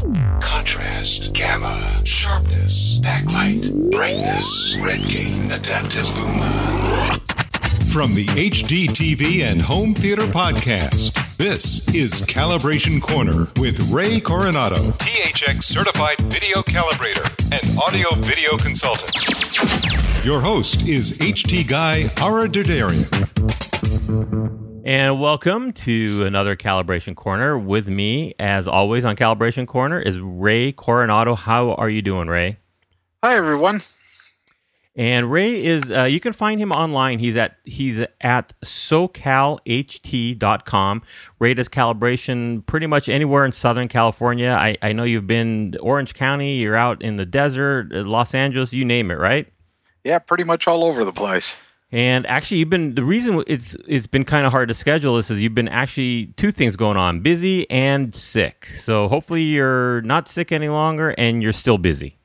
Contrast, gamma, sharpness, backlight, brightness, red gain, adaptive luma. From the HD TV and Home Theater Podcast, this is Calibration Corner with Ray Coronado, THX Certified Video Calibrator and Audio Video Consultant. Your host is HT guy Ara Derderian. And welcome to another Calibration Corner. With me, as always, on Calibration Corner is Ray Coronado. How are you doing, Ray? Hi, everyone. And Ray is, you can find him online. He's at SoCalHT.com. Ray does calibration pretty much anywhere in Southern California. I know you've been to Orange County, you're out in the desert, Los Angeles, you name it, right? Yeah, pretty much all over the place. And actually, the reason it's been kind of hard to schedule this is you've been actually two things going on, busy and sick. So hopefully you're not sick any longer and you're still busy.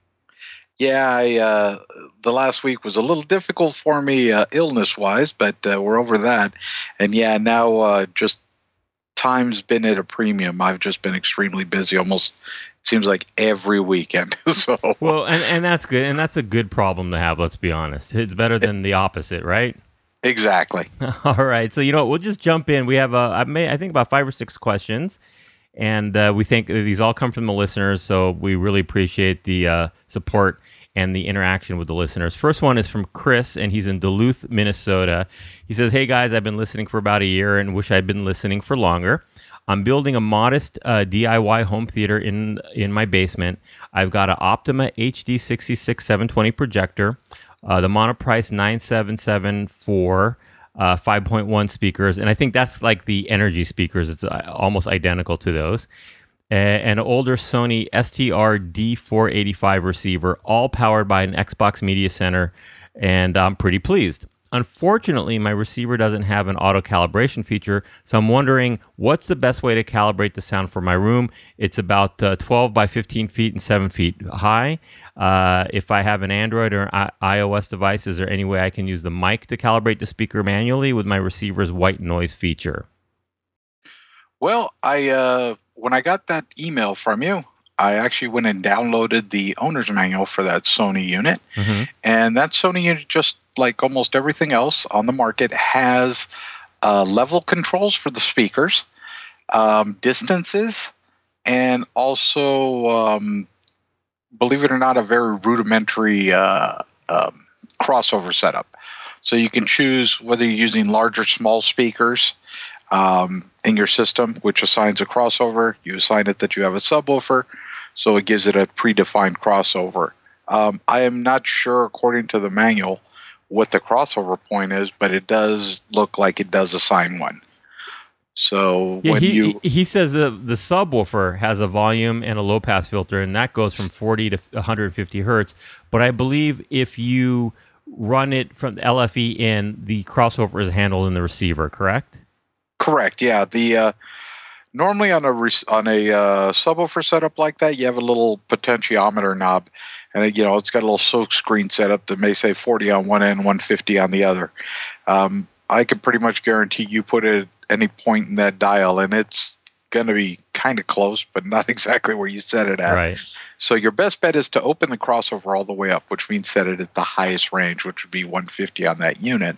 Yeah, the last week was a little difficult for me illness-wise, but we're over that. And yeah, now just time's been at a premium. I've just been extremely busy, almost seems like every weekend. So well, and that's good, and that's a good problem to have. Let's be honest; it's better than the opposite, right? Exactly. All right, so we'll just jump in. We have I think about 5 or 6 questions, and we think these all come from the listeners. So we really appreciate the support and the interaction with the listeners. First one is from Chris, and he's in Duluth, Minnesota. He says, "Hey guys, I've been listening for about a year and wish I'd been listening for longer. I'm building a modest DIY home theater in my basement. I've got an Optima HD66 720 projector, the Monoprice 9774 5.1 speakers, and I think that's like the Energy speakers. It's almost identical to those. An older Sony STR D485 receiver, all powered by an Xbox Media Center, and I'm pretty pleased. Unfortunately, my receiver doesn't have an auto calibration feature, so I'm wondering what's the best way to calibrate the sound for my room. It's about 12 by 15 feet and 7 feet high. If I have an Android or iOS device, is there any way I can use the mic to calibrate the speaker manually with my receiver's white noise feature?" Well, when I got that email from you, I actually went and downloaded the owner's manual for that Sony unit. Mm-hmm. And that Sony unit, just like almost everything else on the market, has level controls for the speakers, distances, and also, believe it or not, a very rudimentary crossover setup. So you can choose whether you're using large or small speakers in your system, which assigns a crossover. You assign it that you have a subwoofer, so it gives it a predefined crossover. I am not sure, according to the manual, what the crossover point is, but it does look like it does assign one. So yeah, he says the subwoofer has a volume and a low pass filter, and that goes from 40 to 150 hertz. But I believe if you run it from the LFE in, the crossover is handled in the receiver, correct? Correct. Yeah. The normally on a subwoofer setup like that, you have a little potentiometer knob, and it's got a little silk screen setup that may say 40 on one end, 150 on the other. I can pretty much guarantee you put it at any point in that dial, and it's going to be kind of close, but not exactly where you set it at. Right. So your best bet is to open the crossover all the way up, which means set it at the highest range, which would be 150 on that unit.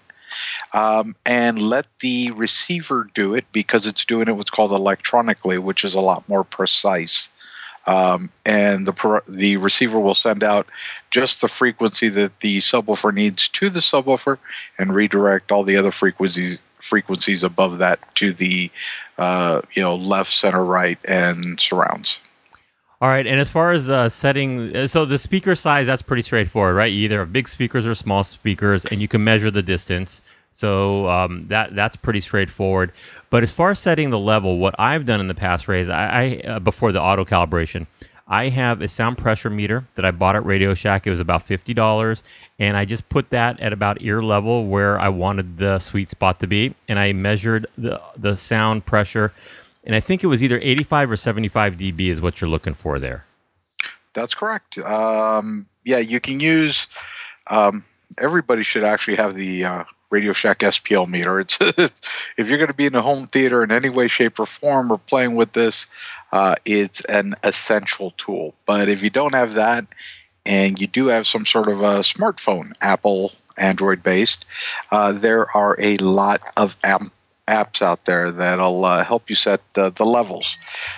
And let the receiver do it, because it's doing it what's called electronically, which is a lot more precise. And the receiver will send out just the frequency that the subwoofer needs to the subwoofer, and redirect all the other frequencies above that to the left, center, right, and surrounds. All right, and as far as setting, so the speaker size, that's pretty straightforward, right? You either have big speakers or small speakers, and you can measure the distance. So that's pretty straightforward. But as far as setting the level, what I've done in the past, Ray, is I before the auto calibration, I have a sound pressure meter that I bought at Radio Shack. It was about $50, and I just put that at about ear level where I wanted the sweet spot to be, and I measured the sound pressure. And I think it was either 85 or 75 dB is what you're looking for there. That's correct. You can use. Everybody should actually have the Radio Shack SPL meter. It's if you're going to be in a home theater in any way, shape, or form, or playing with this, it's an essential tool. But if you don't have that, and you do have some sort of a smartphone, Apple, Android based, there are a lot of apps out there that'll help you set the levels.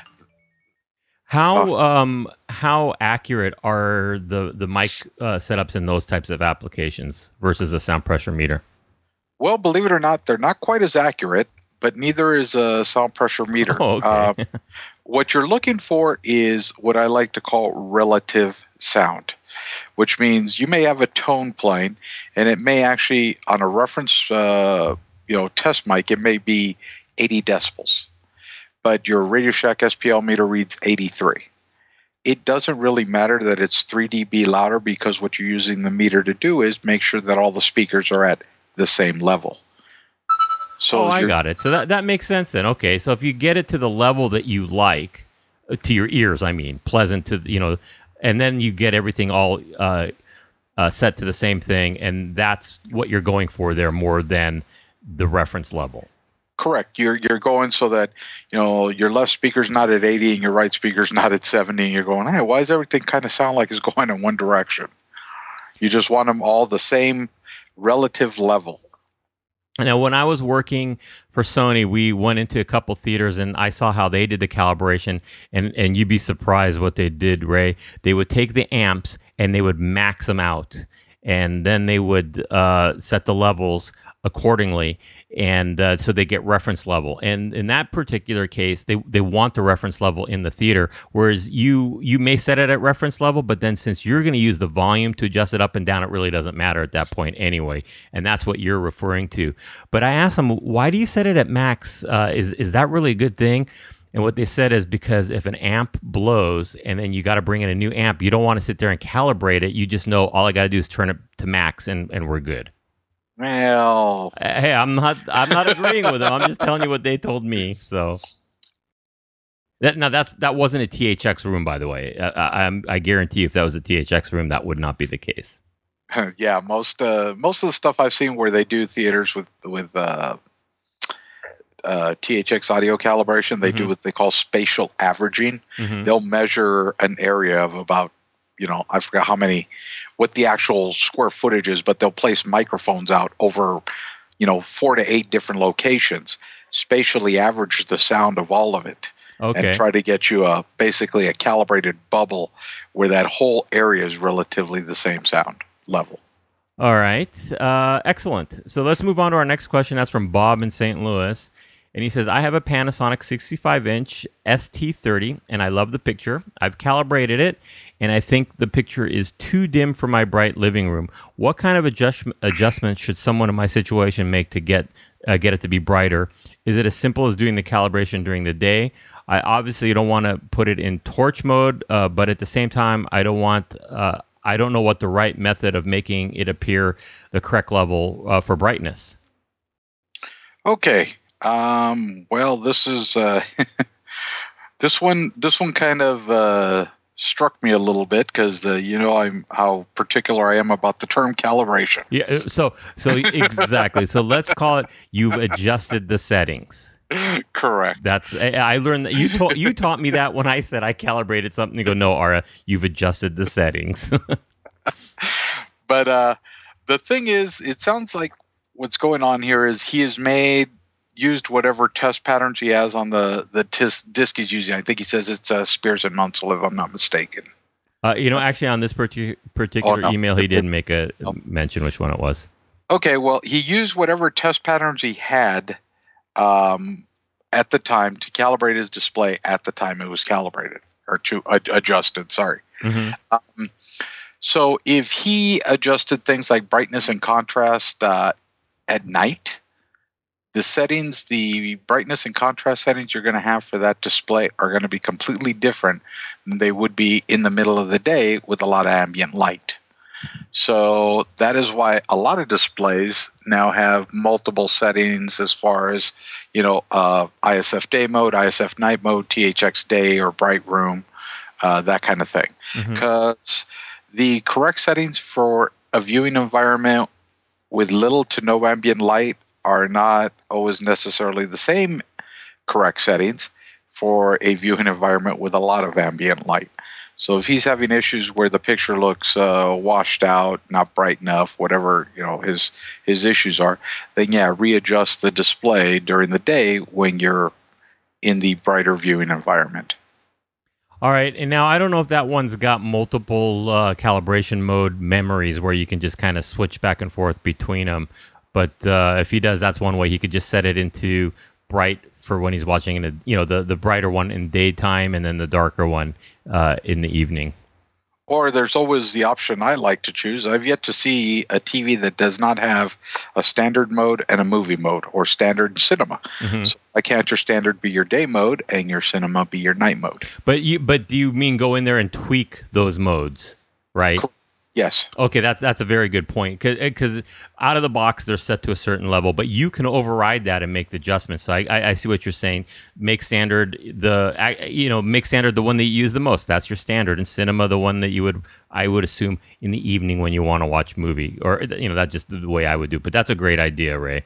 How accurate are the mic setups in those types of applications versus a sound pressure meter? Well, believe it or not, they're not quite as accurate, but neither is a sound pressure meter. Oh, okay. What you're looking for is what I like to call relative sound, which means you may have a tone playing, and it may actually, on a reference test mic, it may be 80 decibels, but your Radio Shack SPL meter reads 83. It doesn't really matter that it's 3 dB louder, because what you're using the meter to do is make sure that all the speakers are at the same level. So I got it. So that makes sense then. Okay, so if you get it to the level that you like, to your ears, I mean, pleasant to, and then you get everything all set to the same thing, and that's what you're going for there more than the reference level. Correct. You're going so that, your left speaker's not at 80 and your right speaker's not at 70, and you're going, hey, why does everything kind of sound like it's going in one direction? You just want them all the same relative level. Now, when I was working for Sony, we went into a couple theaters, and I saw how they did the calibration, and you'd be surprised what they did, Ray. They would take the amps, and they would max them out, and then they would set the levels accordingly, and so they get reference level. And in that particular case, they want the reference level in the theater, whereas you may set it at reference level, but then since you're going to use the volume to adjust it up and down, it really doesn't matter at that point anyway, and that's what you're referring to. But I asked them, why do you set it at max? Is that really a good thing? And what they said is because if an amp blows and then you got to bring in a new amp, you don't want to sit there and calibrate it. You just know all I got to do is turn it to max, and we're good. Well, hey, I'm not agreeing with them. I'm just telling you what they told me. So that wasn't a THX room, by the way. I guarantee you, if that was a THX room, that would not be the case. Yeah, most of the stuff I've seen where they do theaters with THX audio calibration, they do what they call spatial averaging. They'll measure an area of about, I forgot what the actual square footage is, but they'll place microphones out over, 4 to 8 different locations, spatially average the sound of all of it, and try to get you basically a calibrated bubble where that whole area is relatively the same sound level. All right. Excellent. So let's move on to our next question. That's from Bob in St. Louis. And he says, I have a Panasonic 65-inch ST30, and I love the picture. I've calibrated it, and I think the picture is too dim for my bright living room. What kind of adjustment should someone in my situation make to get it to be brighter? Is it as simple as doing the calibration during the day? I obviously don't want to put it in torch mode, but at the same time, I don't know what the right method of making it appear the correct level for brightness. Okay. Well, this is this one kind of struck me a little bit because I'm how particular I am about the term calibration. Yeah. So exactly. So let's call it you've adjusted the settings. Correct. I learned that you taught me that when I said I calibrated something. You go, no, Ara, you've adjusted the settings. But the thing is, it sounds like what's going on here is he has used whatever test patterns he has on the disc he's using. I think he says it's Spears and Munsell, if I'm not mistaken. Actually, on this particular email, he didn't make a mention which one it was. Okay, well, he used whatever test patterns he had at the time to calibrate his display at the time it was calibrated, or to adjusted, sorry. Mm-hmm. So if he adjusted things like brightness and contrast at night, the brightness and contrast settings you're going to have for that display are going to be completely different than they would be in the middle of the day with a lot of ambient light. So that is why a lot of displays now have multiple settings as far as, ISF day mode, ISF night mode, THX day or bright room, that kind of thing. Because the correct settings for a viewing environment with little to no ambient light are not always necessarily the same correct settings for a viewing environment with a lot of ambient light. So if he's having issues where the picture looks washed out, not bright enough, whatever his issues are, then readjust the display during the day when you're in the brighter viewing environment. All right, and now I don't know if that one's got multiple calibration mode memories where you can just kind of switch back and forth between them. But if he does, that's one way. He could just set it into bright for when he's watching the brighter one in daytime, and then the darker one in the evening. Or there's always the option I like to choose. I've yet to see a TV that does not have a standard mode and a movie mode, or standard cinema. Mm-hmm. So why can't your standard be your day mode and your cinema be your night mode? But do you mean go in there and tweak those modes, right? Yes. Okay, that's a very good point, because out of the box they're set to a certain level, but you can override that and make the adjustments. So I see what you're saying. Make standard the one that you use the most. That's your standard. And cinema, the one that I would assume in the evening when you want to watch movie, or that's just the way I would do. But that's a great idea, Ray.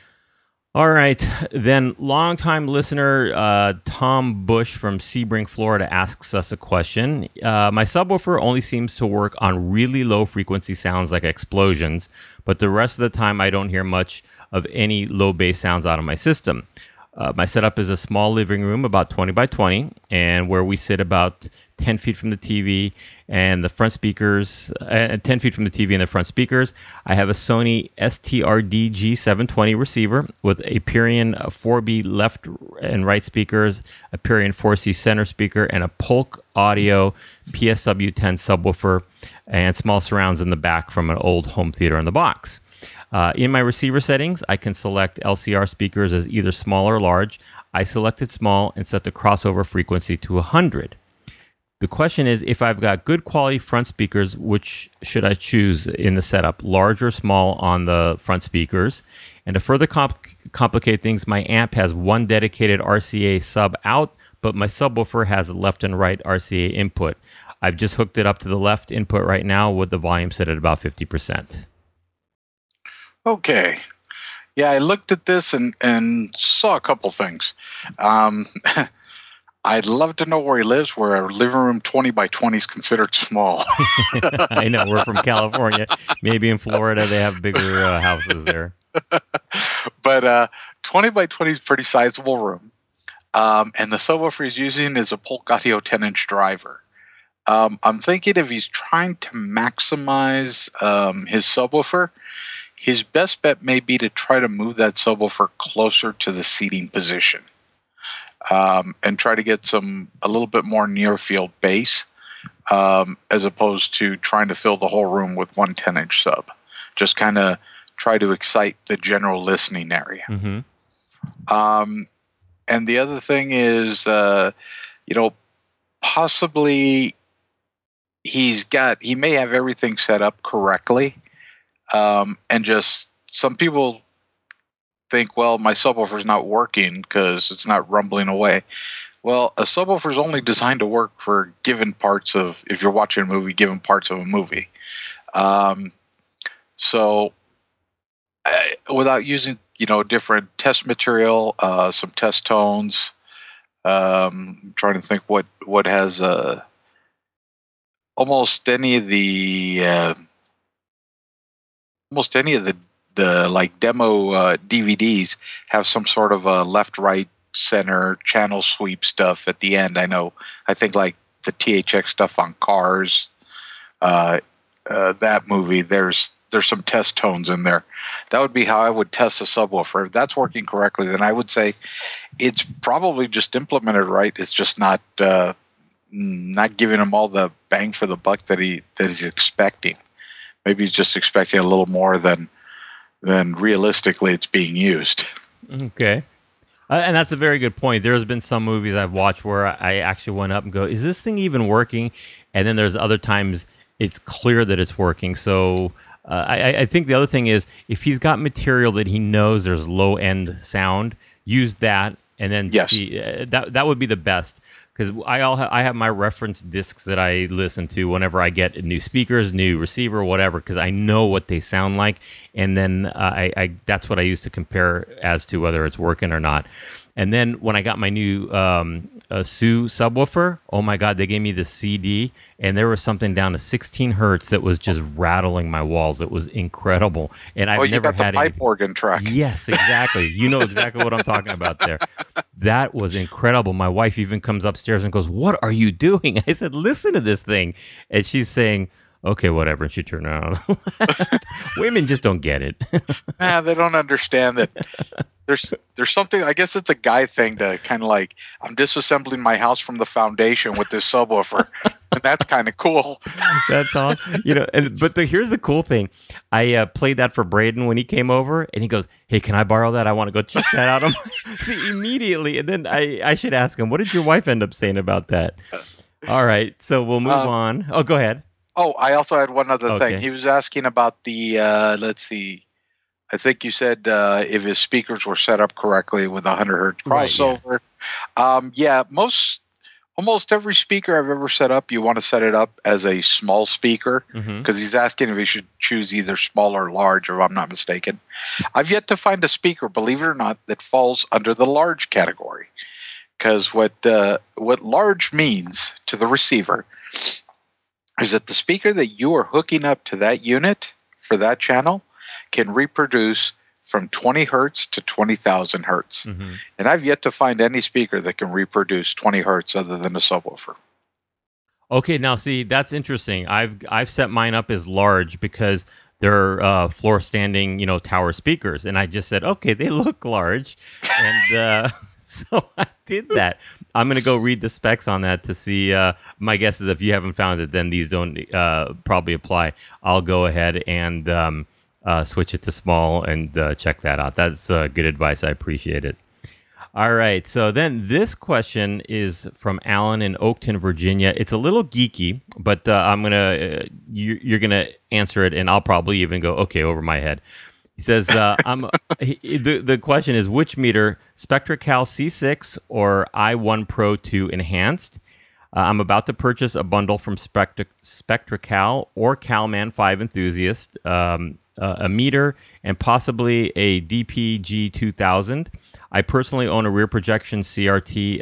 All right, then longtime listener Tom Bush from Sebring, Florida asks us a question. My subwoofer only seems to work on really low frequency sounds like explosions, but the rest of the time I don't hear much of any low bass sounds out of my system. My setup is a small living room, about 20 by 20, and where we sit about 10 feet from the TV and the front speakers, 10 feet from the TV and the front speakers. I have a Sony STRD G720 receiver with a Purion 4B left and right speakers, a Purion 4C center speaker, and a Polk Audio PSW10 subwoofer, and small surrounds in the back from an old home theater in the box. In my receiver settings, I can select LCR speakers as either small or large. I selected small and set the crossover frequency to 100. The question is, if I've got good quality front speakers, which should I choose in the setup, large or small on the front speakers? And to further complicate things, my amp has one dedicated RCA sub out, but my subwoofer has a left and right RCA input. I've just hooked it up to the left input right now with the volume set at about 50%. Okay. Yeah, I looked at this and saw a couple things. I'd love to know where he lives, where a living room 20 by 20 is considered small. I know, we're from California. Maybe in Florida they have bigger houses there. But 20 by 20 is a pretty sizable room. And the subwoofer he's using is a Polk Audio 10-inch driver. I'm thinking if he's trying to maximize his subwoofer, his best bet may be to try to move that subwoofer closer to the seating position. And try to get a little bit more near field bass, as opposed to trying to fill the whole room with one 10-inch sub. Just kind of try to excite the general listening area. Mm-hmm. And the other thing is, possibly he may have everything set up correctly, and just some people think, well, my subwoofer's not working because it's not rumbling away. Well, a subwoofer is only designed to work for given parts of, if you're watching a movie, given parts of a movie. So without using, different test material, some test tones, I'm trying to think what has almost any of the like demo DVDs have some sort of a left, right, center channel sweep stuff at the end. I think like the THX stuff on Cars, that movie, there's some test tones in there. That would be how I would test a subwoofer. If that's working correctly, then I would say it's probably just implemented right. It's just not giving him all the bang for the buck that he's expecting. Maybe he's just expecting a little more than realistically it's being used. Okay. And that's a very good point. There's been some movies I've watched where I actually went up and go, is this thing even working? And then there's other times it's clear that it's working. So I think the other thing is, if he's got material that he knows there's low-end sound, use that and then see. That would be the best. because I have my reference discs that I listen to whenever I get new speakers, new receiver, whatever, because I know what they sound like, and then I that's what I use to compare as to whether it's working or not. And then when I got my new Sue subwoofer, oh my God, they gave me the CD, and there was something down to 16 hertz that was just rattling my walls. It was incredible, and I've never had the pipe organ track. Yes, exactly. You know exactly what I'm talking about there. That was incredible. My wife even comes upstairs and goes, "What are you doing?" I said, "Listen to this thing," and she's saying, "Okay, whatever." And she turned around. Women just don't get it. Nah, they don't understand that. There's something, I guess it's a guy thing to kind of like, I'm disassembling my house from the foundation with this subwoofer. And that's kind of cool. That's all. But here's the cool thing. I played that for Braden when he came over, and he goes, "Hey, can I borrow that? I want to go check that out." See, immediately. And then I should ask him, what did your wife end up saying about that? All right. So we'll move on. Oh, go ahead. Oh, I also had one other thing. He was asking about the, let's see. I think you said if his speakers were set up correctly with a 100 hertz crossover. Right, yeah. Almost every speaker I've ever set up, you want to set it up as a small speaker, because he's asking if he should choose either small or large, if I'm not mistaken. I've yet to find a speaker, believe it or not, that falls under the large category, because what large means to the receiver is that the speaker that you are hooking up to that unit for that channel can reproduce from 20 hertz to 20,000 hertz. And I've yet to find any speaker that can reproduce 20 hertz other than a subwoofer. Okay, now see, that's interesting. I've set mine up as large because they're floor standing, tower speakers, and I just said, okay, they look large, and so I did that. I'm going to go read the specs on that to see. My guess is if you haven't found it, then these don't probably apply. I'll go ahead and switch it to small and check that out. That's good advice. I appreciate it. All right. So then this question is from Alan in Oakton, Virginia. It's a little geeky, but you're gonna answer it, and I'll probably even go over my head. He says, the question is, which meter, SpectraCal C6 or i1 Pro 2 Enhanced? I'm about to purchase a bundle from SpectraCal or CalMan 5 Enthusiast, a meter, and possibly a DPG 2000. I personally own a rear projection CRT,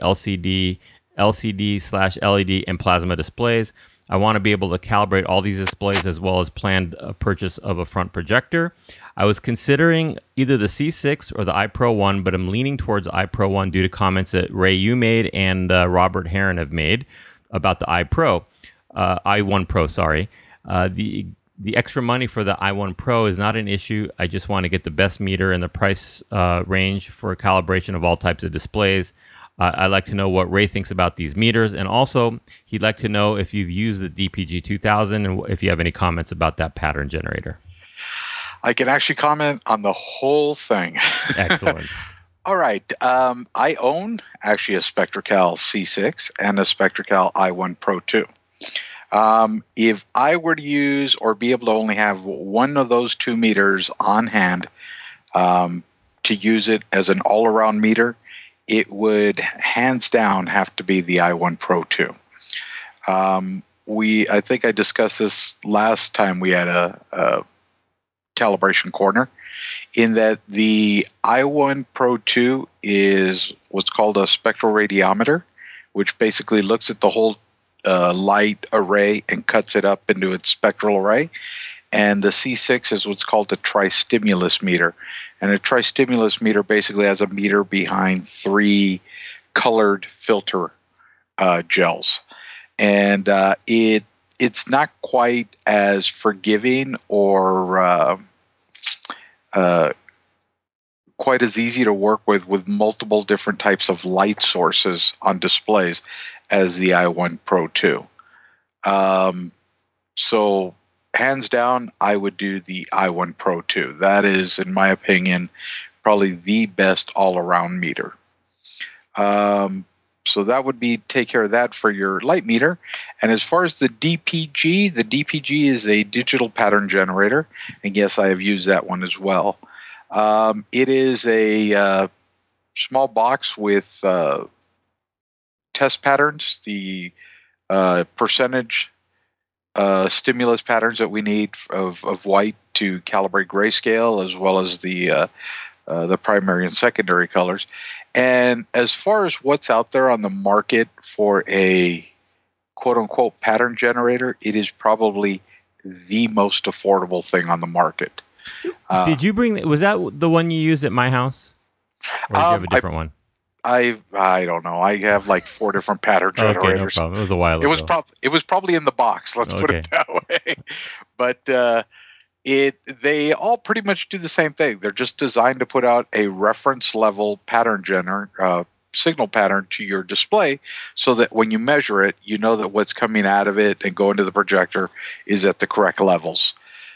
LCD/LED, and plasma displays. I want to be able to calibrate all these displays as well as planned purchase of a front projector. I was considering either the C6 or the iPro 1, but I'm leaning towards iPro 1 due to comments that Ray, you made, and Robert Heron have made about the i1 Pro, sorry. The extra money for the i1 Pro is not an issue. I just want to get the best meter in the price range for calibration of all types of displays. I'd like to know what Ray thinks about these meters, and also he'd like to know if you've used the DPG 2000 and if you have any comments about that pattern generator. I can actually comment on the whole thing. Excellent. All right. I own actually a SpectraCal C6 and a SpectraCal i1 Pro 2. If I were to use or be able to only have one of those two meters on hand to use it as an all-around meter, it would hands down have to be the i1 Pro 2. I think I discussed this last time we had a calibration corner, in that the i1 Pro 2 is what's called a spectroradiometer, which basically looks at the whole light array and cuts it up into its spectral array. And the C6 is what's called a tristimulus meter. And a tristimulus meter basically has a meter behind three colored filter gels. And it's not quite as forgiving or quite as easy to work with multiple different types of light sources on displays as the i1 Pro 2. So hands down, I would do the i1 Pro 2. That is, in my opinion, probably the best all-around meter. So that would be take care of that for your light meter. And as far as the DPG is a digital pattern generator. And yes, I have used that one as well. It is a small box with test patterns, the percentage stimulus patterns that we need of white to calibrate grayscale, as well as the primary and secondary colors. And as far as what's out there on the market for a quote-unquote pattern generator, it is probably the most affordable thing on the market. Did you bring? Was that the one you used at my house, or did you have a different one? I don't know. I have like 4 different pattern generators. Okay, no problem. It was a while ago. It was probably in the box. Let's put it that way. But they all pretty much do the same thing. They're just designed to put out a reference level pattern signal pattern to your display, so that when you measure it, you know that what's coming out of it and going to the projector is at the correct levels.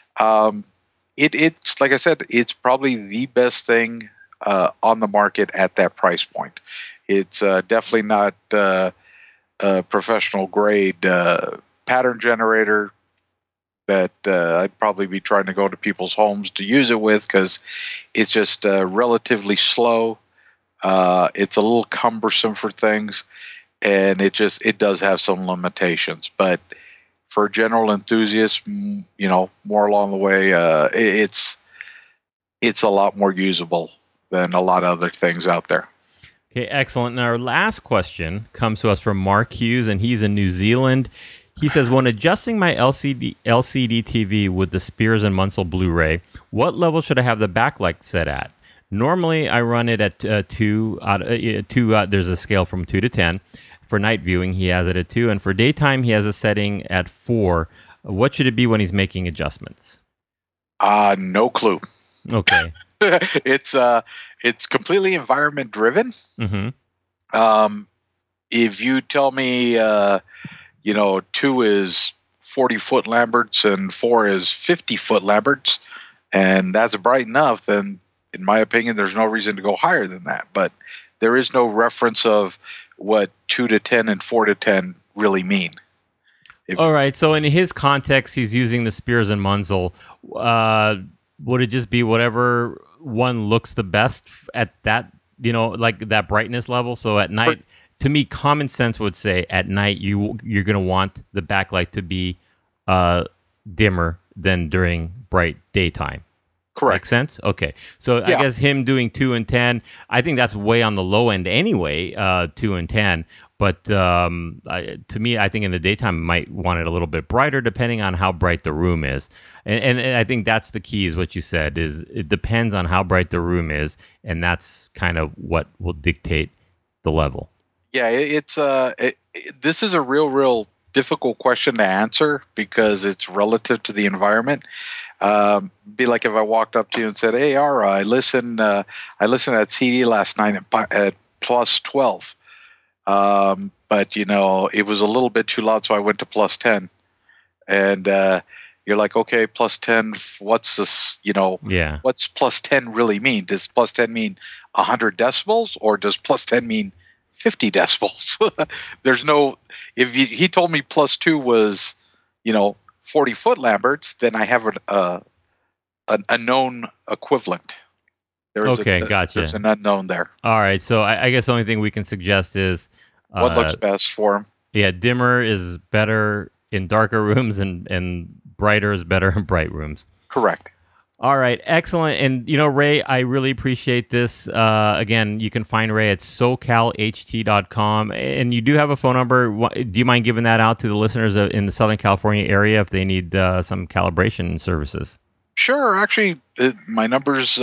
It's like I said, it's probably the best thing on the market at that price point. It's definitely not a professional grade pattern generator that I'd probably be trying to go to people's homes to use it with, because it's just relatively slow. It's a little cumbersome for things, and it does have some limitations. But for general enthusiasts, more along the way, it's a lot more usable than a lot of other things out there. Okay, excellent. And our last question comes to us from Mark Hughes, and he's in New Zealand. He says, when adjusting my LCD TV with the Spears and Munsell Blu-ray, what level should I have the backlight set at? Normally, I run it at 2. There's a scale from 2 to 10. For night viewing, he has it at 2. And for daytime, he has a setting at 4. What should it be when he's making adjustments? No clue. Okay. It's completely environment driven. Mm-hmm. If you tell me, 2 is 40-foot Lamberts and 4 is 50-foot Lamberts, and that's bright enough, then in my opinion, there's no reason to go higher than that. But there is no reference of what 2 to 10 and 4 to 10 really mean. All right. So in his context, he's using the Spears and Munsell. Would it just be whatever one looks the best at that, like that brightness level? So at night, to me, common sense would say at night you're going to want the backlight to be dimmer than during bright daytime. Correct. Make sense? Okay. So yeah. I guess him doing 2 and 10, I think that's way on the low end anyway, 2 and 10. But to me, I think in the daytime, I might want it a little bit brighter depending on how bright the room is. And I think that's the key, is what you said, is it depends on how bright the room is, and that's kind of what will dictate the level. Yeah, this is a real difficult question to answer because it's relative to the environment. Be like if I walked up to you and said, "Hey, Ara, I listened at CD last night at plus 12, but it was a little bit too loud, so I went to plus 10." And you're like, "Okay, plus 10. What's this? Yeah. What's plus 10 really mean? Does plus 10 mean 100 decibels, or does plus 10 mean 50 decibels?" There's no. If he told me plus 2 was, 40-foot Lamberts, then I have a known equivalent. Gotcha. There's an unknown there. All right, so I guess the only thing we can suggest is what looks best for him. Yeah, dimmer is better in darker rooms, and brighter is better in bright rooms. Correct. All right, excellent. And, Ray, I really appreciate this. Again, you can find Ray at socalht.com. And you do have a phone number. Do you mind giving that out to the listeners in the Southern California area if they need some calibration services? Sure. Actually, my number's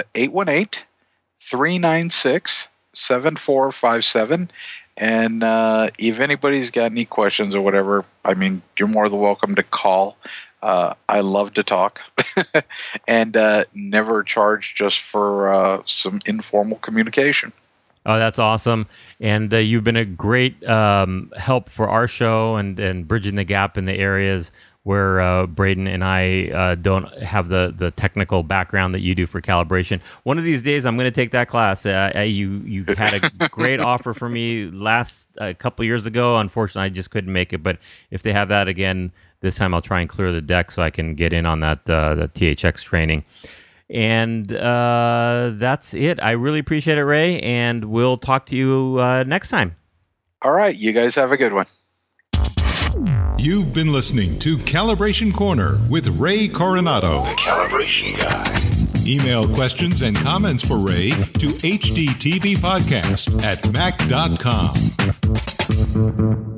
818-396-7457. And if anybody's got any questions or whatever, you're more than welcome to call. I love to talk and never charge just for some informal communication. Oh, that's awesome. And you've been a great help for our show and bridging the gap in the areas where Braden and I don't have the technical background that you do for calibration. One of these days, I'm going to take that class. You had a great offer for me a couple years ago. Unfortunately, I just couldn't make it. But if they have that again, this time I'll try and clear the deck so I can get in on that the THX training. And that's it. I really appreciate it, Ray, and we'll talk to you next time. All right. You guys have a good one. You've been listening to Calibration Corner with Ray Coronado, the Calibration Guy. Email questions and comments for Ray to hdtvpodcast@mac.com.